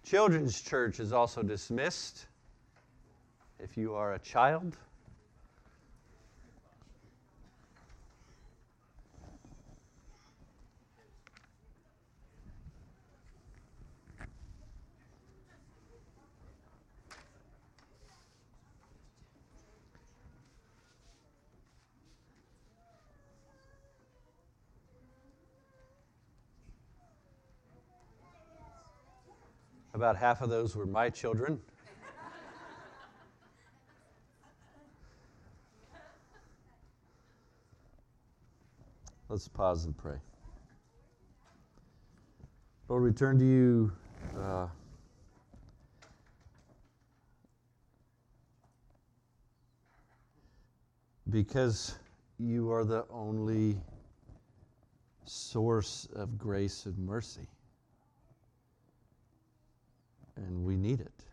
Children's church is also dismissed. If you are a child, about half of those were my children. Let's pause and pray. Lord, we turn to you because you are the only source of grace and mercy. And we need it.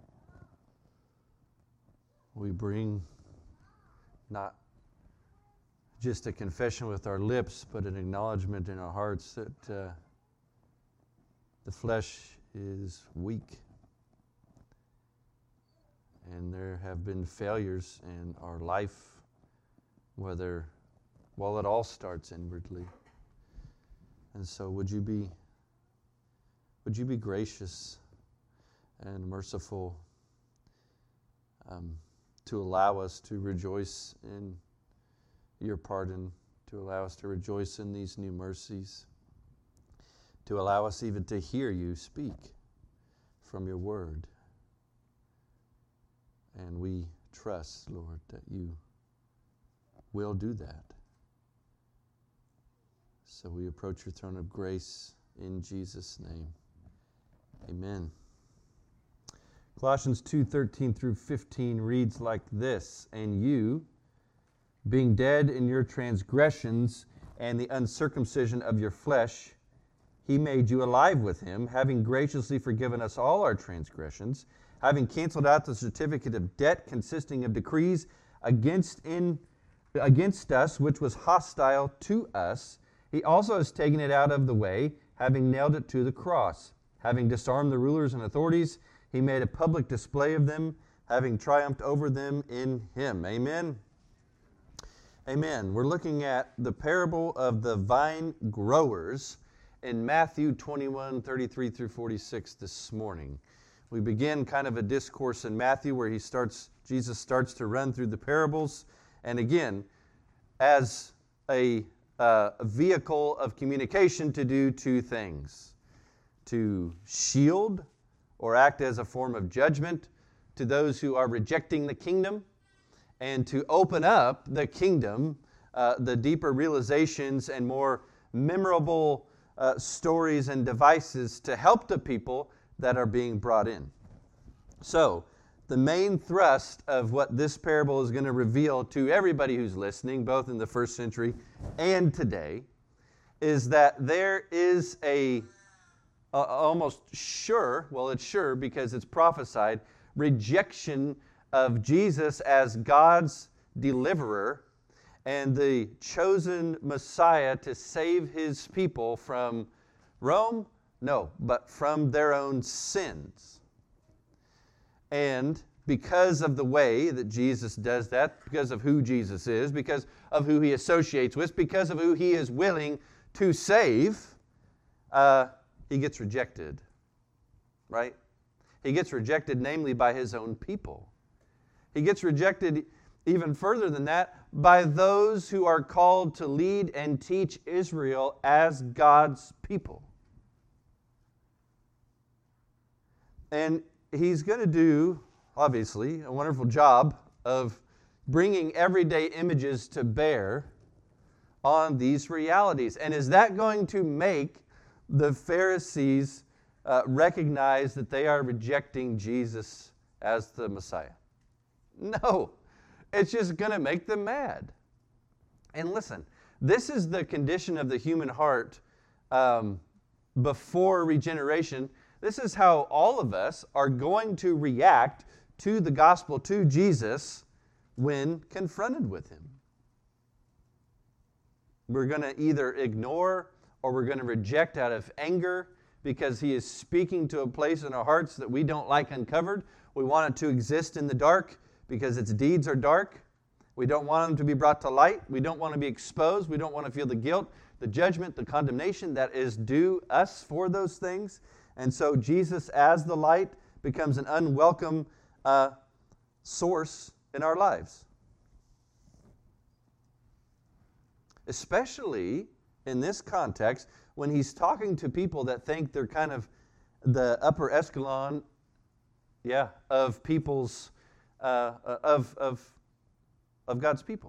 We bring not just a confession with our lips, but an acknowledgement in our hearts that the flesh is weak. And there have been failures in our life, it all starts inwardly. And so would you be gracious and merciful to allow us to rejoice in your pardon, to allow us to rejoice in these new mercies, to allow us even to hear you speak from your word. And we trust, Lord, that you will do that. So we approach your throne of grace in Jesus' name. Amen. Colossians 2:13 through 15 reads like this, "And you, being dead in your transgressions and the uncircumcision of your flesh, he made you alive with him, having graciously forgiven us all our transgressions, having canceled out the certificate of debt consisting of decrees against us, which was hostile to us. He also has taken it out of the way, having nailed it to the cross. Having disarmed the rulers and authorities, he made a public display of them, having triumphed over them in him." Amen. Amen. We're looking at the parable of the vine growers in Matthew 21:33 through 46 this morning. We begin kind of a discourse in Matthew where Jesus starts to run through the parables. And again, as a vehicle of communication to do two things: to shield or act as a form of judgment to those who are rejecting the kingdom, and to open up the kingdom, the deeper realizations and more memorable stories and devices to help the people that are being brought in. So, the main thrust of what this parable is going to reveal to everybody who's listening, both in the first century and today, is that there is almost sure, well, it's sure because it's prophesied, rejection of Jesus as God's deliverer and the chosen Messiah to save his people from Rome? No, but from their own sins. And because of the way that Jesus does that, because of who Jesus is, because of who he associates with, because of who he is willing to save, he gets rejected, right? He gets rejected, namely, by his own people. He gets rejected even further than that by those who are called to lead and teach Israel as God's people. And he's going to do, obviously, a wonderful job of bringing everyday images to bear on these realities. And is that going to make the Pharisees recognize that they are rejecting Jesus as the Messiah? No. It's just going to make them mad. And listen, this is the condition of the human heart before regeneration. This is how all of us are going to react to the gospel, to Jesus, when confronted with him. We're going to either ignore or we're going to reject out of anger because he is speaking to a place in our hearts that we don't like uncovered. We want it to exist in the dark because its deeds are dark. We don't want them to be brought to light. We don't want to be exposed. We don't want to feel the guilt, the judgment, the condemnation that is due us for those things. And so Jesus, as the light, becomes an unwelcome source in our lives. Especially in this context, when he's talking to people that think they're kind of the upper echelon, of people's, of God's people.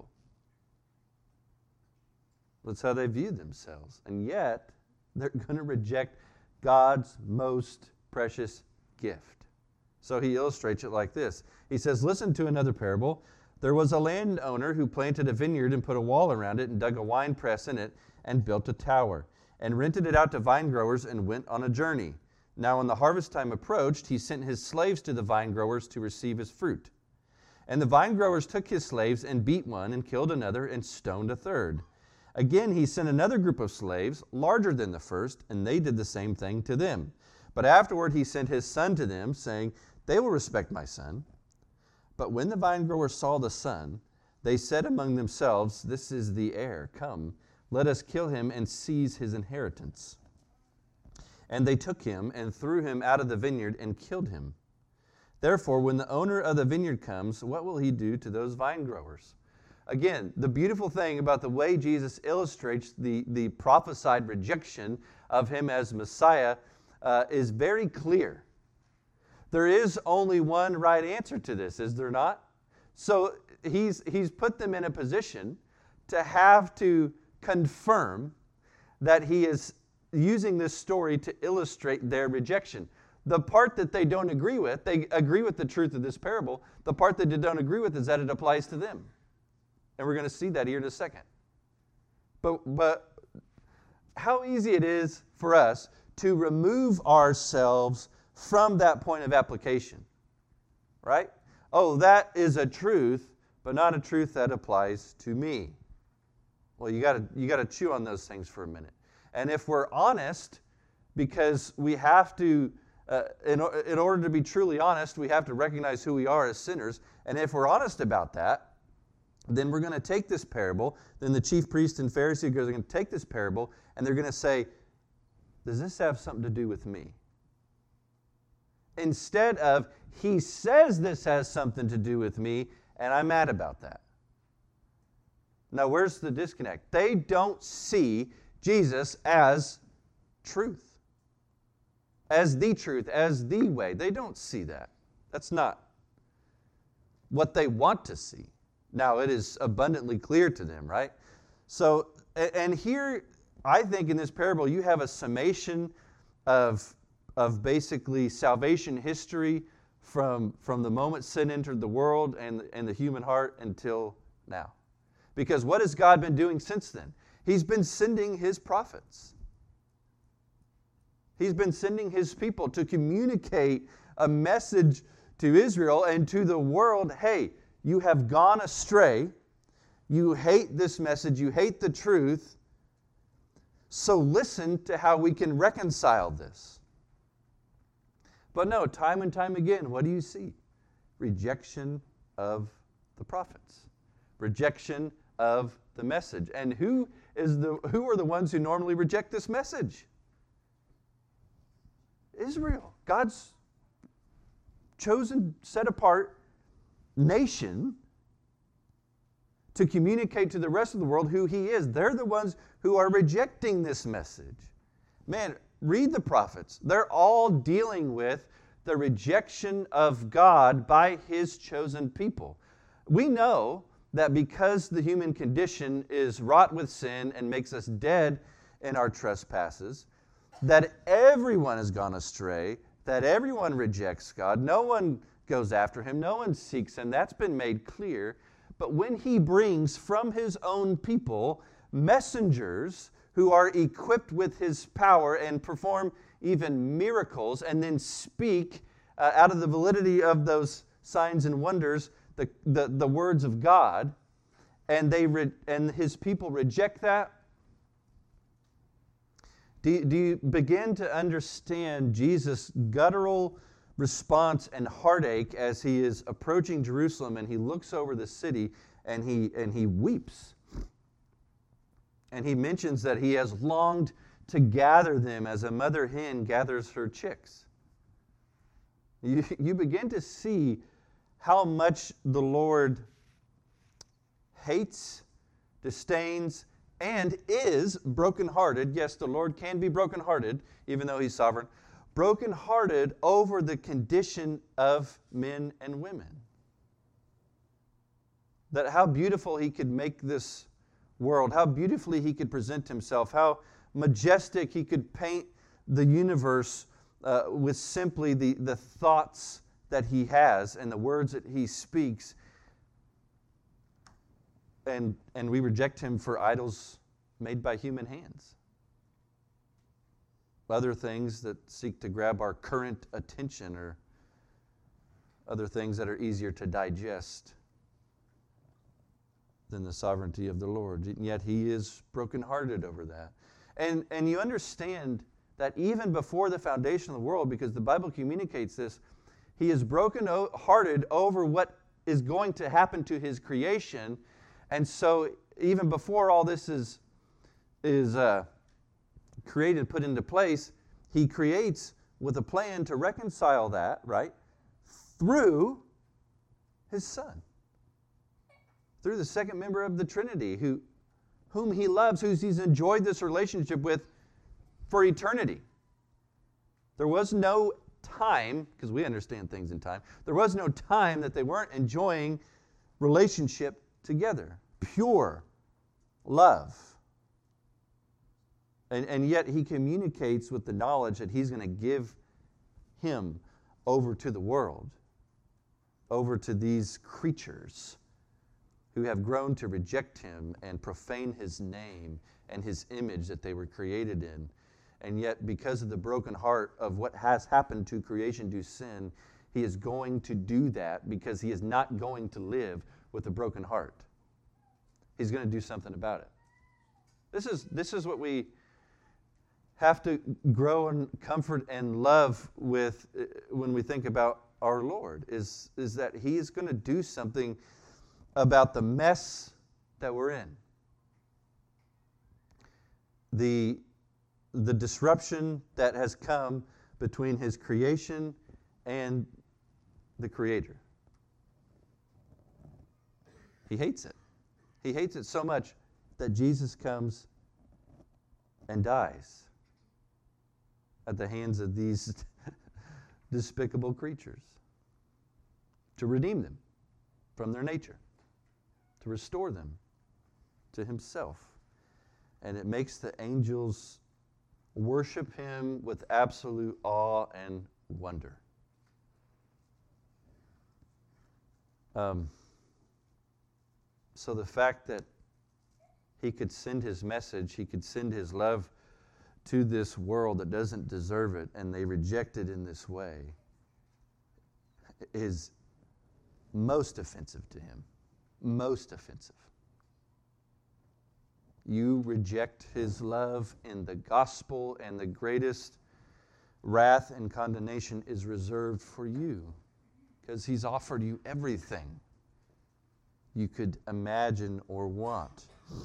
That's how they view themselves. And yet, they're going to reject God's most precious gift. So he illustrates it like this. He says, listen to another parable. There was a landowner who planted a vineyard and put a wall around it and dug a wine press in it and built a tower and rented it out to vine growers and went on a journey. Now when the harvest time approached, he sent his slaves to the vine growers to receive his fruit. And the vine growers took his slaves and beat one and killed another and stoned a third. Again, he sent another group of slaves, larger than the first, and they did the same thing to them. But afterward he sent his son to them, saying, they will respect my son. But when the vine growers saw the son, they said among themselves, this is the heir. Come, let us kill him and seize his inheritance. And they took him and threw him out of the vineyard and killed him. Therefore, when the owner of the vineyard comes, what will he do to those vine growers? Again, the beautiful thing about the way Jesus illustrates the prophesied rejection of him as Messiah is very clear. There is only one right answer to this, is there not? So he's put them in a position to have to confirm that he is using this story to illustrate their rejection. The part that they don't agree with, they agree with the truth of this parable. The part that they don't agree with is that it applies to them. And we're going to see that here in a second. But how easy it is for us to remove ourselves from that point of application, right? Oh, that is a truth, but not a truth that applies to me. Well, you got to chew on those things for a minute. And if we're honest, because we have to, in order to be truly honest, we have to recognize who we are as sinners. And if we're honest about that, then we're going to take this parable. Then the chief priest and Pharisee are going to take this parable, and they're going to say, does this have something to do with me? Instead of, he says this has something to do with me, and I'm mad about that. Now, where's the disconnect? They don't see Jesus as truth, as the truth, as the way. They don't see that. That's not what they want to see. Now, it is abundantly clear to them, right? So, and here, I think in this parable, you have a summation of basically salvation history from the moment sin entered the world and the human heart until now. Because what has God been doing since then? He's been sending his prophets. He's been sending his people to communicate a message to Israel and to the world. Hey, you have gone astray. You hate this message. You hate the truth. So listen to how we can reconcile this. But no, time and time again, what do you see? Rejection of the prophets. Rejection of the message. And who are the ones who normally reject this message? Israel, God's chosen, set apart nation to communicate to the rest of the world who he is. They're the ones who are rejecting this message. Man, read the prophets. They're all dealing with the rejection of God by his chosen people. We know that because the human condition is wrought with sin and makes us dead in our trespasses, that everyone has gone astray, that everyone rejects God. No one goes after him. No one seeks him. That's been made clear. But when he brings from his own people messengers who are equipped with his power and perform even miracles and then speak out of the validity of those signs and wonders the words of God, and his people reject that, Do you begin to understand Jesus' guttural response and heartache as he is approaching Jerusalem and he looks over the city and he weeps? And he mentions that he has longed to gather them as a mother hen gathers her chicks. You begin to see how much the Lord hates, disdains, and is brokenhearted. Yes, the Lord can be brokenhearted, even though he's sovereign. Brokenhearted over the condition of men and women. That how beautiful he could make this world, how beautifully he could present himself, how majestic he could paint the universe with simply the thoughts that he has and the words that he speaks. And we reject him for idols made by human hands. Other things that seek to grab our current attention, or other things that are easier to digest than the sovereignty of the Lord. And yet he is brokenhearted over that. And you understand that even before the foundation of the world, because the Bible communicates this, he is brokenhearted over what is going to happen to his creation. And so even before all this is created, put into place, he creates with a plan to reconcile that, right, through his Son. Through the second member of the Trinity, whom he loves, who he's enjoyed this relationship with for eternity. There was no time, because we understand things in time, there was no time that they weren't enjoying relationship together. Pure love. And yet he communicates with the knowledge that he's going to give him over to the world, over to these creatures who have grown to reject him and profane his name and his image that they were created in. And yet, because of the broken heart of what has happened to creation due sin, he is going to do that because he is not going to live with a broken heart. He's going to do something about it. This is what we have to grow and comfort and love with when we think about our Lord, is that he is going to do something about the mess that we're in. The disruption that has come between his creation and the Creator. He hates it. He hates it so much that Jesus comes and dies at the hands of these despicable creatures to redeem them from their nature, to restore them to himself. And it makes the angels worship him with absolute awe and wonder. So the fact that he could send his message, he could send his love to this world that doesn't deserve it, and they reject it in this way, is most offensive to him. Most offensive. You reject his love in the gospel, and the greatest wrath and condemnation is reserved for you, because he's offered you everything you could imagine or want.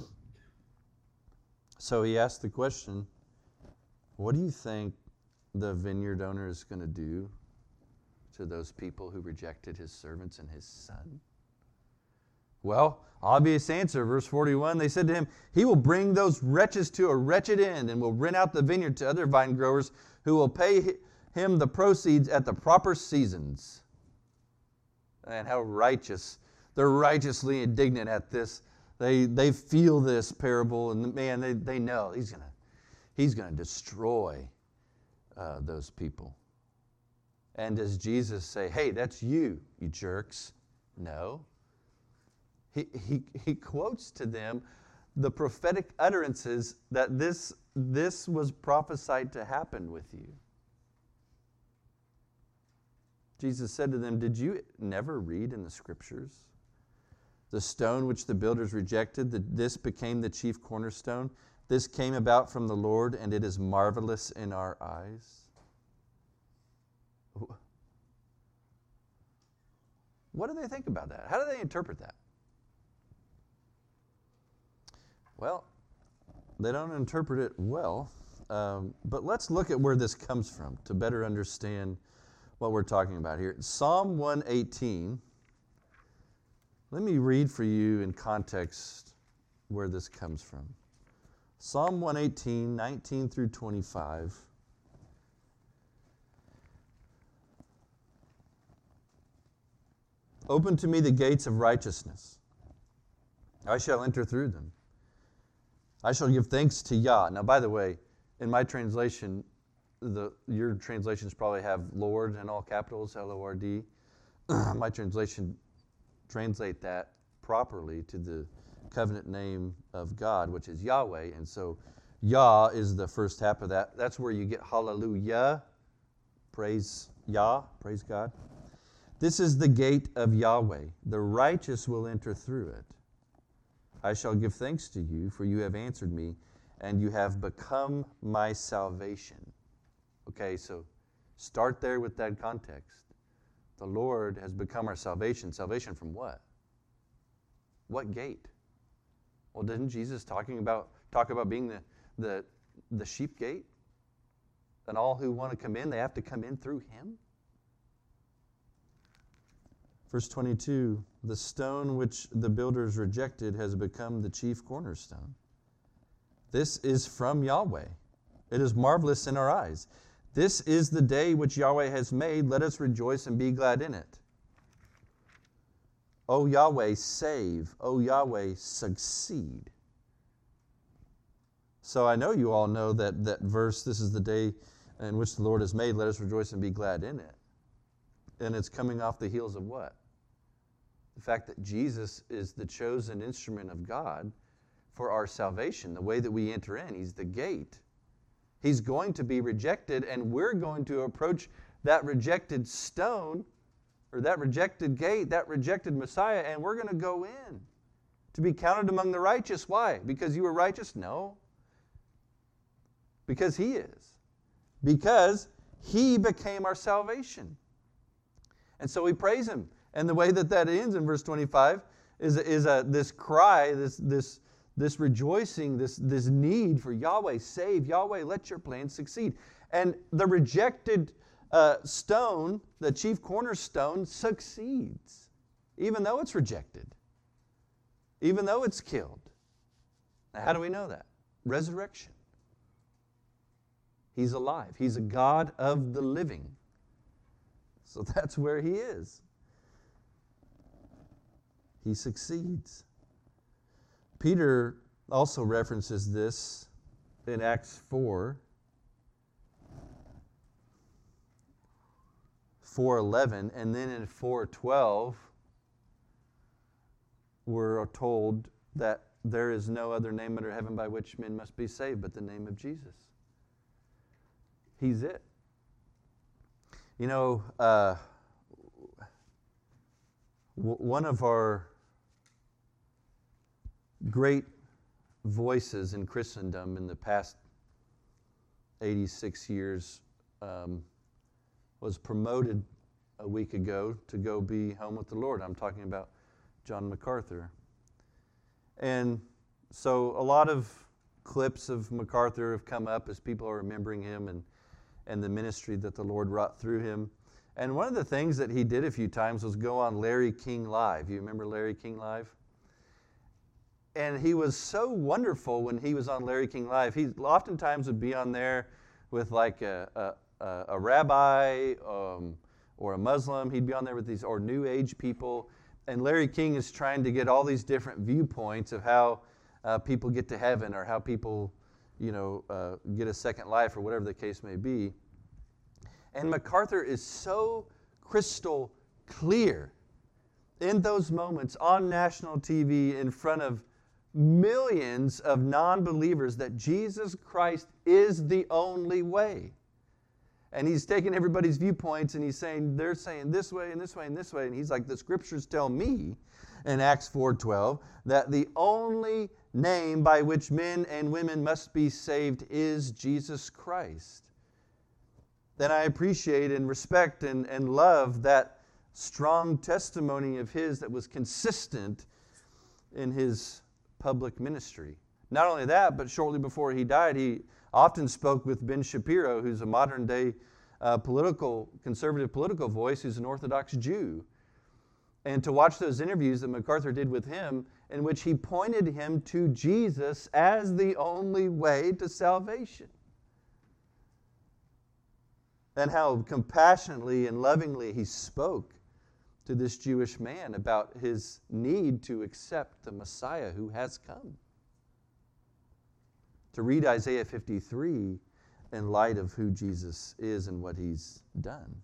So he asked the question, what do you think the vineyard owner is going to do to those people who rejected his servants and his Son? Well, obvious answer, verse 41, they said to him, he will bring those wretches to a wretched end and will rent out the vineyard to other vine growers who will pay him the proceeds at the proper seasons. And how righteous. They're righteously indignant at this. They feel this parable, and man, they know he's going to destroy those people. And does Jesus say, hey, that's you jerks? No. He quotes to them the prophetic utterances that this was prophesied to happen with you. Jesus said to them, did you never read in the Scriptures? The stone which the builders rejected, this became the chief cornerstone. This came about from the Lord, and it is marvelous in our eyes. What do they think about that? How do they interpret that? Well, they don't interpret it well, but let's look at where this comes from to better understand what we're talking about here. Psalm 118. Let me read for you in context where this comes from. Psalm 118, 19 through 25. Open to me the gates of righteousness. I shall enter through them. I shall give thanks to Yah. Now, by the way, in my translation, your translations probably have Lord in all capitals, L-O-R-D. My translation translate that properly to the covenant name of God, which is Yahweh. And so Yah is the first half of that. That's where you get hallelujah. Praise Yah, praise God. This is the gate of Yahweh. The righteous will enter through it. I shall give thanks to you, for you have answered me, and you have become my salvation. Okay, so start there with that context. The Lord has become our salvation. Salvation from what? What gate? Well, didn't Jesus talk about being the sheep gate? And all who want to come in, they have to come in through him? Verse 22, the stone which the builders rejected has become the chief cornerstone. This is from Yahweh. It is marvelous in our eyes. This is the day which Yahweh has made. Let us rejoice and be glad in it. O Yahweh, save. O Yahweh, succeed. So I know you all know that verse, this is the day in which the Lord has made. Let us rejoice and be glad in it. And it's coming off the heels of what? The fact that Jesus is the chosen instrument of God for our salvation, the way that we enter in. He's the gate. He's going to be rejected, and we're going to approach that rejected stone, or that rejected gate, that rejected Messiah, and we're going to go in to be counted among the righteous. Why? Because you were righteous? No. Because he is. Because he became our salvation. And so we praise him. And the way that ends in verse 25 is this cry, this rejoicing, this need for Yahweh, save, Yahweh, let your plan succeed. And the rejected stone, the chief cornerstone, succeeds, even though it's rejected, even though it's killed. Now, how do we know that? Resurrection. He's alive. He's a God of the living. So that's where he is. He succeeds. Peter also references this in Acts 4:11, and then in 4:12, we're told that there is no other name under heaven by which men must be saved but the name of Jesus. He's it. You know, one of our great voices in Christendom in the past 86 years was promoted a week ago to go be home with the Lord. I'm talking about John MacArthur. And so a lot of clips of MacArthur have come up as people are remembering him and the ministry that the Lord wrought through him. And one of the things that he did a few times was go on Larry King Live. You remember Larry King Live? And he was so wonderful when he was on Larry King Live. He oftentimes would be on there with like a rabbi or a Muslim. He'd be on there with these or New Age people. And Larry King is trying to get all these different viewpoints of how people get to heaven or how people, get a second life or whatever the case may be. And MacArthur is so crystal clear in those moments on national TV in front of millions of non-believers that Jesus Christ is the only way. And he's taking everybody's viewpoints and he's saying, they're saying this way and this way and this way. And he's like, the scriptures tell me. in Acts 4:12 that the only name by which men and women must be saved is Jesus Christ. Then I appreciate and respect and love that strong testimony of his that was consistent in his public ministry. Not only that, but shortly before he died, he often spoke with Ben Shapiro, who's a modern-day conservative political voice, who's an Orthodox Jew. And to watch those interviews that MacArthur did with him, in which he pointed him to Jesus as the only way to salvation. And how compassionately and lovingly he spoke to this Jewish man about his need to accept the Messiah who has come. To read Isaiah 53 in light of who Jesus is and what he's done.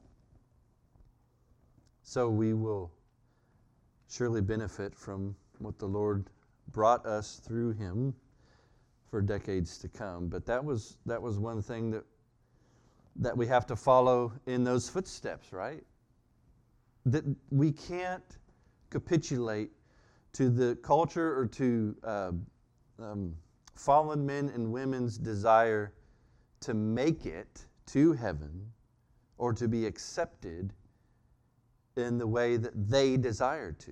So we will surely benefit from what the Lord brought us through him for decades to come. But that was one thing that we have to follow in those footsteps, right? That we can't capitulate to the culture or to fallen men and women's desire to make it to heaven or to be accepted in the way that they desire to.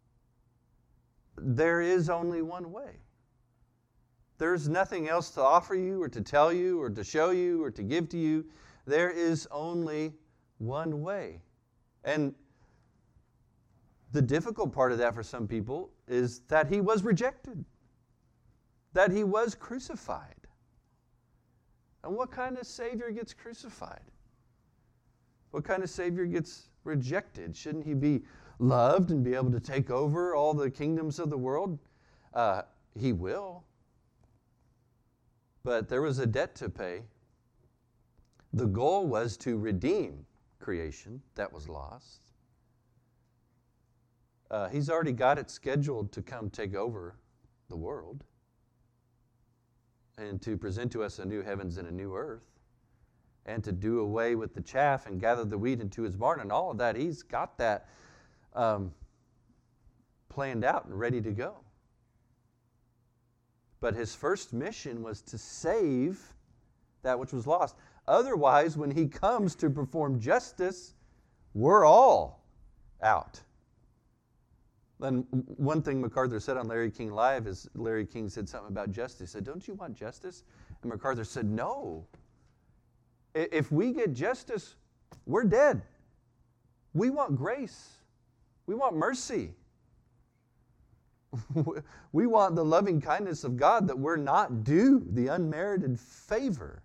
There is only one way. There's nothing else to offer you or to tell you or to show you or to give to you. There is only one way. And the difficult part of that for some people is that he was rejected, that he was crucified. And what kind of Savior gets crucified? What kind of Savior gets rejected? Shouldn't he be loved and be able to take over all the kingdoms of the world? He will. But there was a debt to pay. The goal was to redeem creation that was lost. He's already got it scheduled to come take over the world and to present to us a new heavens and a new earth and to do away with the chaff and gather the wheat into his barn and all of that. He's got that planned out and ready to go. But his first mission was to save that which was lost. Otherwise, when he comes to perform justice, we're all out. And one thing MacArthur said on Larry King Live is Larry King said something about justice. He said, "Don't you want justice?" And MacArthur said, "No. If we get justice, we're dead. We want grace. We want mercy. We want the loving kindness of God that we're not due, the unmerited favor."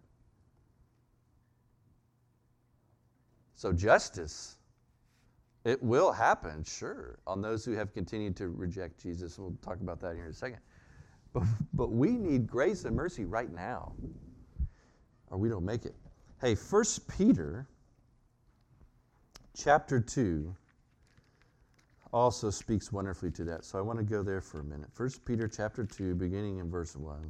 So justice, it will happen, sure, on those who have continued to reject Jesus. And we'll talk about that here in a second. But we need grace and mercy right now, or we don't make it. Hey, 1 Peter chapter 2 also speaks wonderfully to that. So I want to go there for a minute. 1 Peter chapter 2, beginning in verse 1.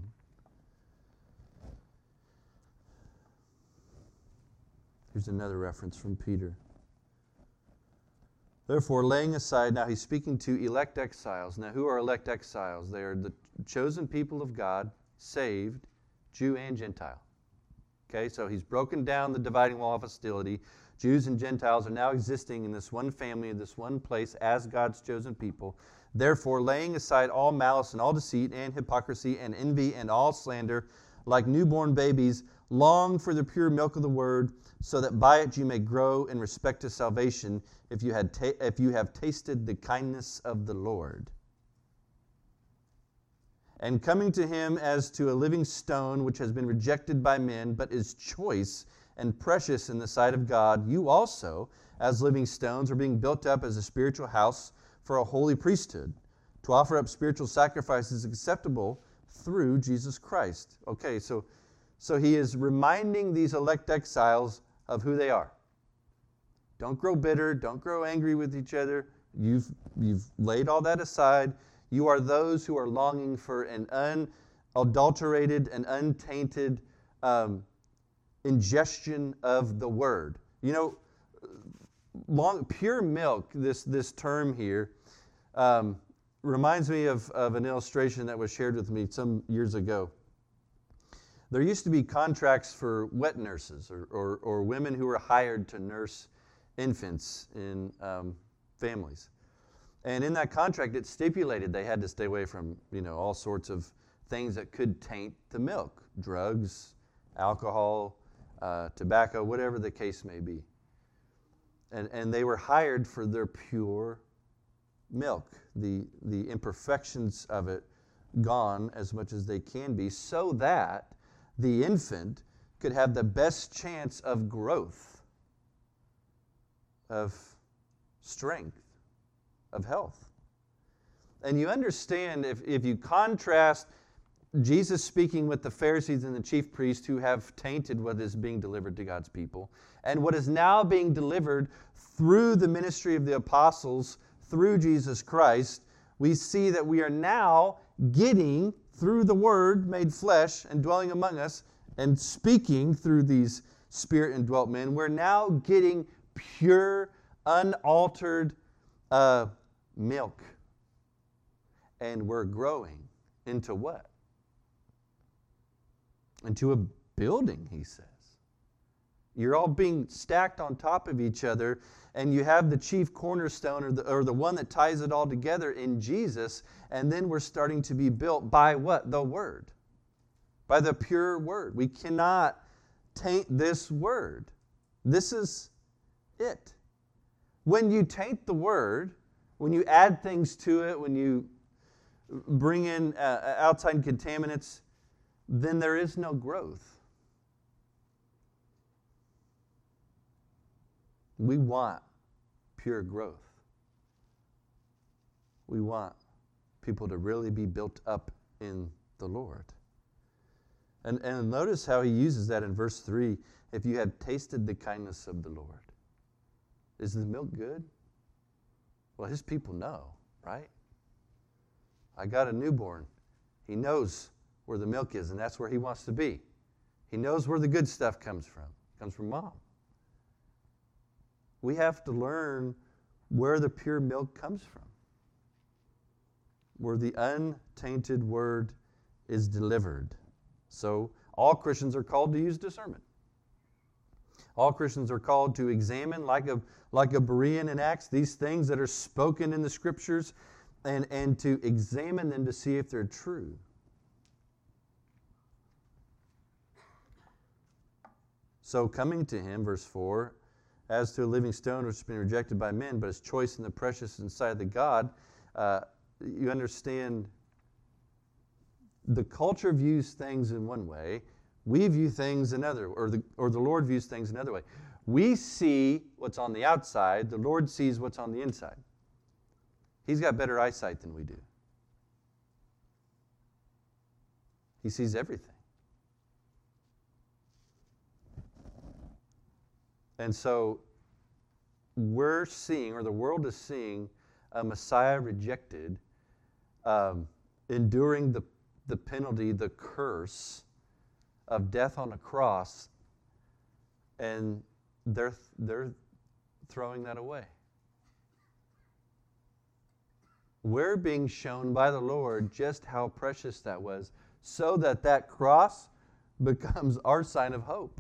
Here's another reference from Peter. Therefore, laying aside, now he's speaking to elect exiles. Now, who are elect exiles? They are the chosen people of God, saved, Jew and Gentile. Okay, so he's broken down the dividing wall of hostility. Jews and Gentiles are now existing in this one family, in this one place, as God's chosen people. Therefore, laying aside all malice and all deceit and hypocrisy and envy and all slander, like newborn babies, long for the pure milk of the word, so that by it you may grow in respect to salvation, if you have tasted the kindness of the Lord. And coming to him as to a living stone, which has been rejected by men, but is choice and precious in the sight of God, you also, as living stones, are being built up as a spiritual house for a holy priesthood, to offer up spiritual sacrifices acceptable through Jesus Christ. Okay, so he is reminding these elect exiles of who they are. Don't grow bitter. Don't grow angry with each other. You've laid all that aside. You are those who are longing for an unadulterated and untainted ingestion of the Word. You know, pure milk, this term here, reminds me of an illustration that was shared with me some years ago. There used to be contracts for wet nurses or women who were hired to nurse infants in families. And in that contract, it stipulated they had to stay away from, all sorts of things that could taint the milk, drugs, alcohol, tobacco, whatever the case may be. And they were hired for their pure milk, the imperfections of it gone as much as they can be, so that the infant could have the best chance of growth, of strength, of health. And you understand, if you contrast Jesus speaking with the Pharisees and the chief priests who have tainted what is being delivered to God's people, and what is now being delivered through the ministry of the apostles, through Jesus Christ, we see that we are now getting, through the Word made flesh and dwelling among us, and speaking through these Spirit-indwelt men, we're now getting pure, unaltered milk. And we're growing into what? Into a building, he says. You're all being stacked on top of each other, and you have the chief cornerstone or the one that ties it all together in Jesus, and then we're starting to be built by what? The Word. By the pure Word. We cannot taint this Word. This is it. When you taint the Word, when you add things to it, when you bring in outside contaminants, then there is no growth. We want pure growth. We want people to really be built up in the Lord. And notice how he uses that in verse 3. If you have tasted the kindness of the Lord. Is the milk good? Well, his people know, right? I got a newborn. He knows where the milk is, and that's where he wants to be. He knows where the good stuff comes from. It comes from mom. We have to learn where the pure milk comes from, where the untainted word is delivered. So all Christians are called to use discernment. All Christians are called to examine, like a Berean in Acts, these things that are spoken in the Scriptures, and to examine them to see if they're true. So coming to him, verse 4, as to a living stone which has been rejected by men, but is choice and the precious in the sight of the God, you understand the culture views things in one way, we view things another, or the Lord views things another way. We see what's on the outside, the Lord sees what's on the inside. He's got better eyesight than we do. He sees everything. And so we're seeing, or the world is seeing, a Messiah rejected, enduring the penalty, the curse of death on a cross, and they're throwing that away. We're being shown by the Lord just how precious that was, so that that cross becomes our sign of hope.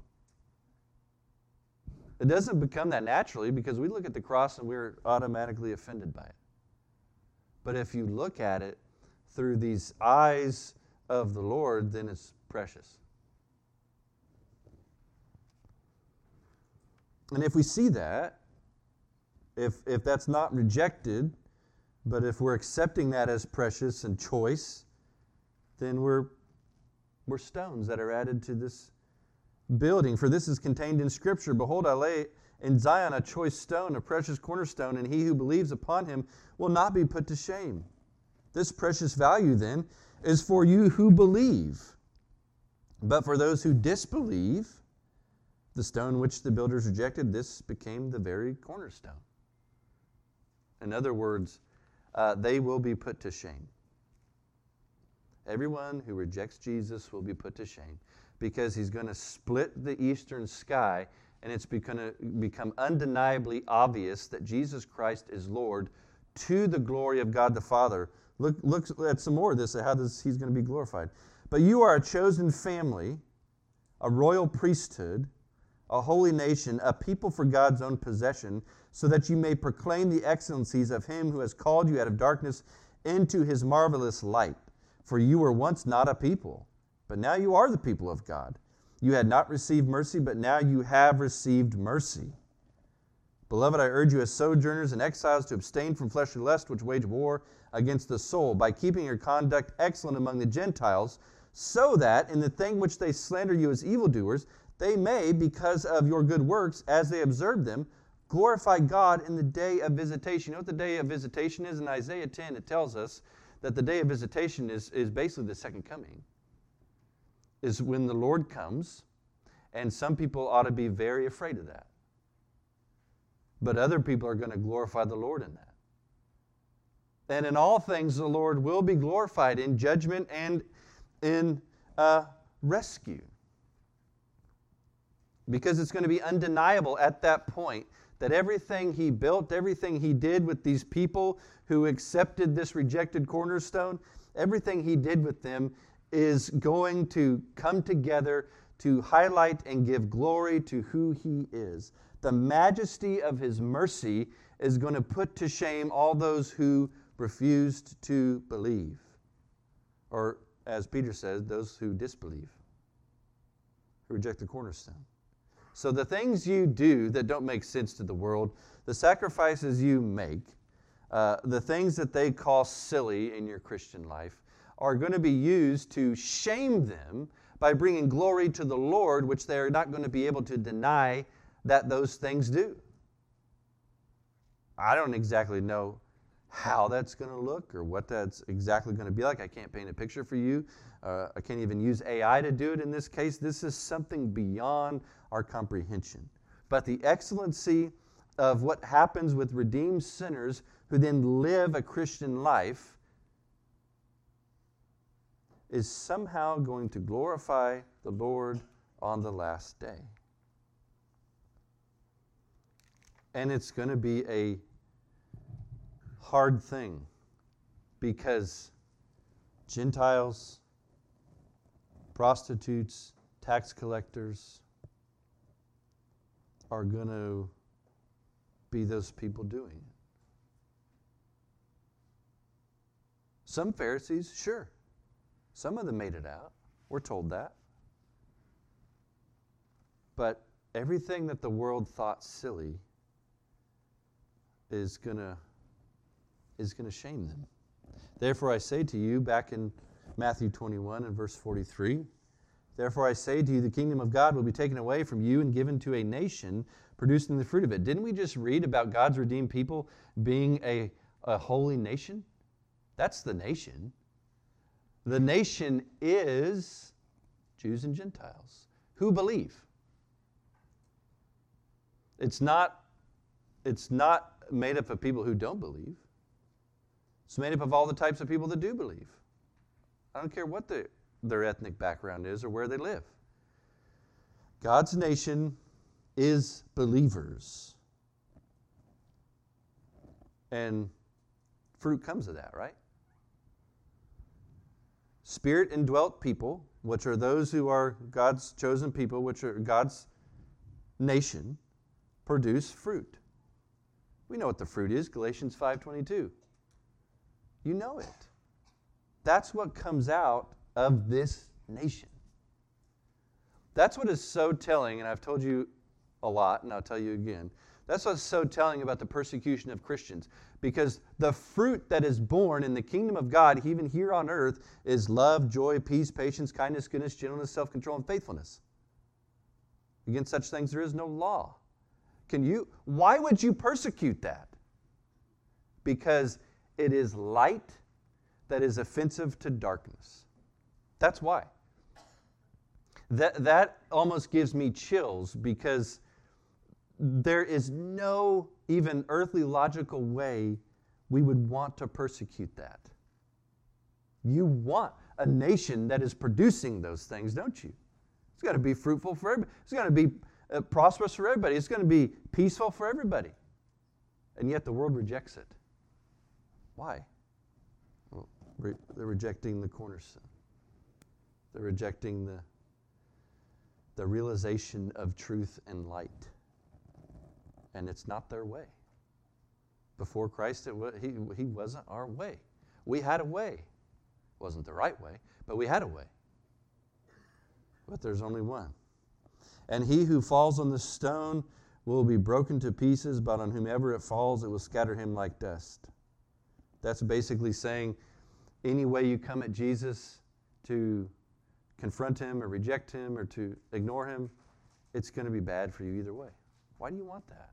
It doesn't become that naturally because we look at the cross and we're automatically offended by it. But if you look at it through these eyes of the Lord, then it's precious. And if we see that, if that's not rejected, but if we're accepting that as precious and choice, then we're stones that are added to this building. For this is contained in Scripture. Behold, I lay in Zion a choice stone, a precious cornerstone, and he who believes upon him will not be put to shame. This precious value, then, is for you who believe. But for those who disbelieve, the stone which the builders rejected, this became the very cornerstone. In other words, they will be put to shame. Everyone who rejects Jesus will be put to shame because he's going to split the eastern sky, and it's going to become undeniably obvious that Jesus Christ is Lord to the glory of God the Father Look at some more of this, he's going to be glorified. But you are a chosen family, a royal priesthood, a holy nation, a people for God's own possession, so that you may proclaim the excellencies of him who has called you out of darkness into his marvelous light. For you were once not a people, but now you are the people of God. You had not received mercy, but now you have received mercy. Beloved, I urge you as sojourners and exiles to abstain from fleshly lust, which wage war against the soul, by keeping your conduct excellent among the Gentiles, so that in the thing which they slander you as evildoers, they may, because of your good works, as they observe them, glorify God in the day of visitation. You know what the day of visitation is? In Isaiah 10, it tells us that the day of visitation is basically the second coming. Is when the Lord comes, and some people ought to be very afraid of that. But other people are going to glorify the Lord in that. And in all things, the Lord will be glorified in judgment and in rescue. Because it's going to be undeniable at that point that everything he built, everything he did with these people who accepted this rejected cornerstone, everything he did with them is going to come together to highlight and give glory to who he is. The majesty of his mercy is going to put to shame all those who refused to believe. Or, as Peter says, those who disbelieve, who reject the cornerstone. So the things you do that don't make sense to the world, the sacrifices you make, the things that they call silly in your Christian life, are going to be used to shame them by bringing glory to the Lord, which they are not going to be able to deny that those things do. I don't exactly know how that's going to look or what that's exactly going to be like. I can't paint a picture for you. I can't even use AI to do it in this case. This is something beyond our comprehension. But the excellency of what happens with redeemed sinners who then live a Christian life is somehow going to glorify the Lord on the last day. And it's going to be a hard thing because Gentiles, prostitutes, tax collectors are going to be those people doing it. Some Pharisees, sure. Some of them made it out. We're told that. But everything that the world thought silly is going to shame them. Therefore I say to you, back in Matthew 21 and verse 43, therefore I say to you, the kingdom of God will be taken away from you and given to a nation producing the fruit of it. Didn't we just read about God's redeemed people being a holy nation? That's the nation. The nation is Jews and Gentiles who believe. It's not made up of people who don't believe. It's made up of all the types of people that do believe. I don't care what their ethnic background is or where they live. God's nation is believers. And fruit comes of that, right? Spirit indwelt people, which are those who are God's chosen people, which are God's nation, produce fruit. We know what the fruit is, Galatians 5:22. You know it. That's what comes out of this nation. That's what is so telling, and I've told you a lot, and I'll tell you again. That's what's so telling about the persecution of Christians. Because the fruit that is born in the kingdom of God, even here on earth, is love, joy, peace, patience, kindness, goodness, gentleness, self-control, and faithfulness. Against such things there is no law. Why would you persecute that? Because it is light that is offensive to darkness. That's why. That almost gives me chills because there is no even earthly logical way we would want to persecute that. You want a nation that is producing those things, don't you? It's got to be fruitful for everybody. It's got to be prosperous for everybody. It's going to be peaceful for everybody. And yet the world rejects it. Why? Well, They're rejecting the cornerstone. They're rejecting the realization of truth and light. And it's not their way. Before Christ, he wasn't our way. We had a way. It wasn't the right way, but we had a way. But there's only one. And he who falls on the stone will be broken to pieces, but on whomever it falls, it will scatter him like dust. That's basically saying any way you come at Jesus to confront him or reject him or to ignore him, it's going to be bad for you either way. Why do you want that?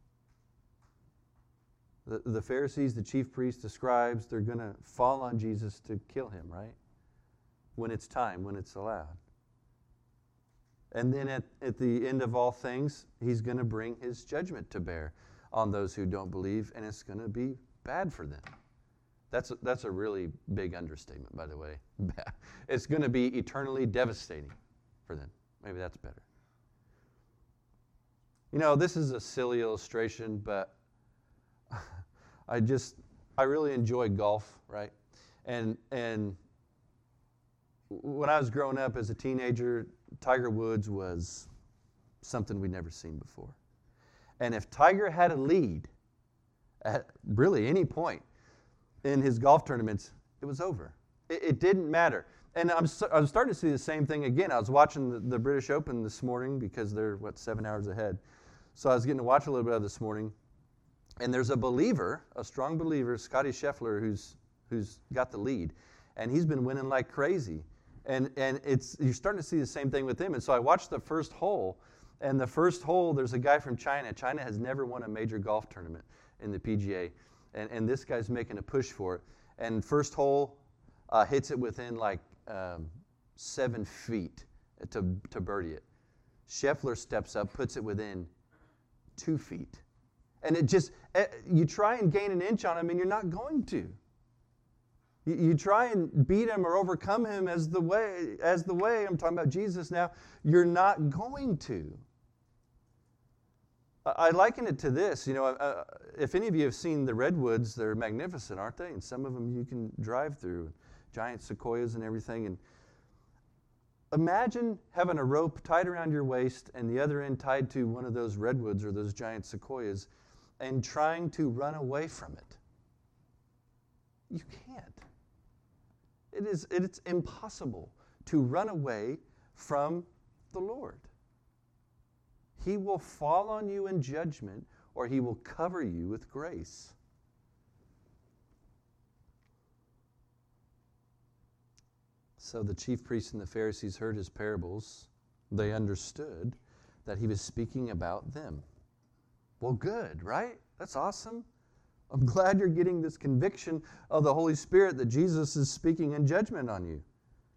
The Pharisees, the chief priests, the scribes, they're going to fall on Jesus to kill him, right? When it's time, when it's allowed. And then at the end of all things, he's going to bring his judgment to bear on those who don't believe, and it's going to be bad for them. That's a really big understatement, by the way. It's going to be eternally devastating for them. Maybe that's better. You know, this is a silly illustration, but I really enjoy golf, right? And when I was growing up as a teenager, Tiger Woods was something we'd never seen before. And if Tiger had a lead at really any point in his golf tournaments, it was over. It didn't matter. And I'm starting to see the same thing again. I was watching the British Open this morning because they're, 7 hours ahead. So I was getting to watch a little bit of it this morning. And there's a believer, a strong believer, Scotty Scheffler, who's got the lead. And he's been winning like crazy. And you're starting to see the same thing with him. And so I watched the first hole. And the first hole, there's a guy from China. China has never won a major golf tournament in the PGA. And this guy's making a push for it. And first hole hits it within 7 feet to birdie it. Scheffler steps up, puts it within 2 feet. And it just, you try and gain an inch on him, and you're not going to. You try and beat him or overcome him as the way, I'm talking about Jesus now, you're not going to. I liken it to this, if any of you have seen the redwoods, they're magnificent, aren't they? And some of them you can drive through, giant sequoias and everything. And imagine having a rope tied around your waist and the other end tied to one of those redwoods or those giant sequoias and trying to run away from it. You can't. It's impossible to run away from the Lord. He will fall on you in judgment, or he will cover you with grace. So the chief priests and the Pharisees heard his parables. They understood that he was speaking about them. Well, good, right? That's awesome. I'm glad you're getting this conviction of the Holy Spirit that Jesus is speaking in judgment on you.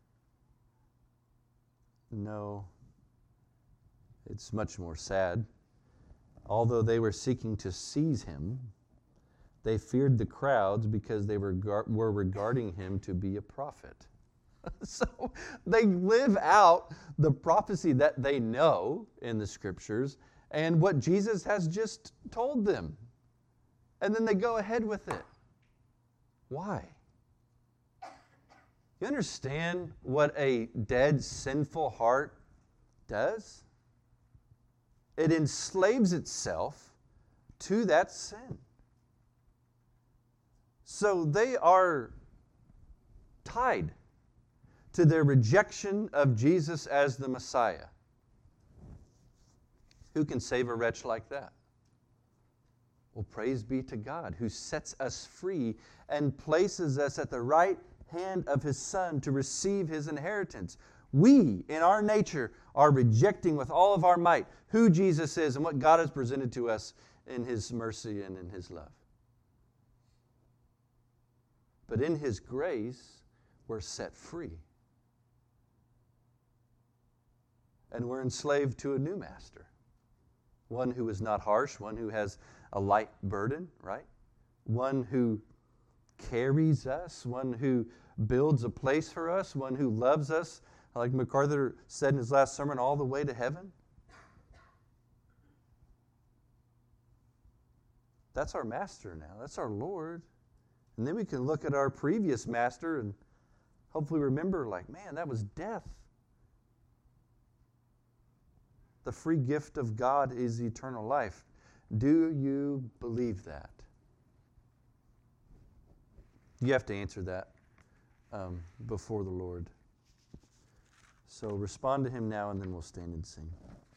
No, it's much more sad. Although they were seeking to seize him, they feared the crowds because they were regarding him to be a prophet. So they live out the prophecy that they know in the Scriptures and what Jesus has just told them. And then they go ahead with it. Why? You understand what a dead, sinful heart does? It enslaves itself to that sin. So they are tied to their rejection of Jesus as the Messiah. Who can save a wretch like that? Well, praise be to God, who sets us free and places us at the right hand of his Son to receive his inheritance. We, in our nature, are rejecting with all of our might who Jesus is and what God has presented to us in his mercy and in his love. But in his grace, we're set free. And we're enslaved to a new master. One who is not harsh, one who has a light burden, right? One who carries us, one who builds a place for us, one who loves us, like MacArthur said in his last sermon, all the way to heaven. That's our master now. That's our Lord. And then we can look at our previous master and hopefully remember, like, man, that was death. The free gift of God is eternal life. Do you believe that? You have to answer that before the Lord. So respond to him now, and then we'll stand and sing.